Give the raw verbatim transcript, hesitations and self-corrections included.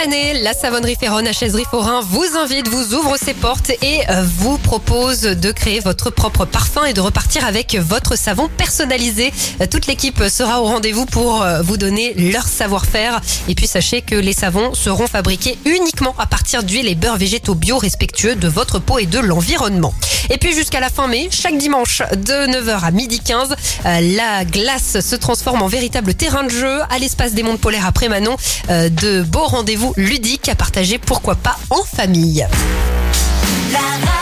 année, la savonnerie Ferronne à Chaiserie-Forain vous invite, vous ouvre ses portes et vous propose de créer votre propre parfum et de repartir avec votre savon personnalisé. Toute l'équipe sera au rendez-vous pour vous donner leur savoir-faire. Et puis sachez que les savons seront fabriqués uniquement à partir d'huiles et beurres végétaux bio respectueux de votre peau et de l'environnement. Et puis jusqu'à la fin mai, chaque dimanche de neuf heures à midi quinze, la glace se transforme en véritable terrain de jeu à l'espace des Monts Polaires après Manon. De beaux rendez-vous ludiques à partager, pourquoi pas en famille. La